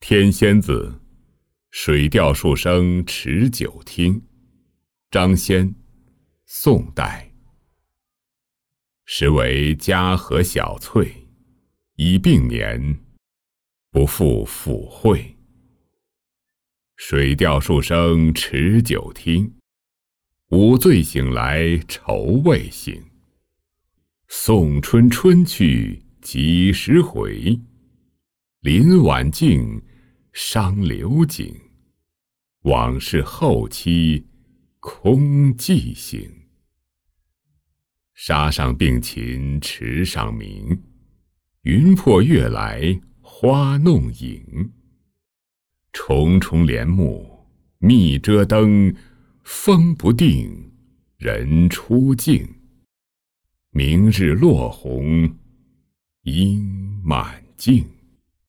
天仙子，水调书生持久听。张先，宋代。时为嘉禾小翠，已并年，不复抚惠。水调书生持久听，午醉醒来愁未醒。送春春去几时回？临晚镜，伤流景。往事后期，空记醒。沙上并禽池上鸣，云破月来花弄影。重重帘幕密遮灯，风不定，人初静。明日落红，应满径。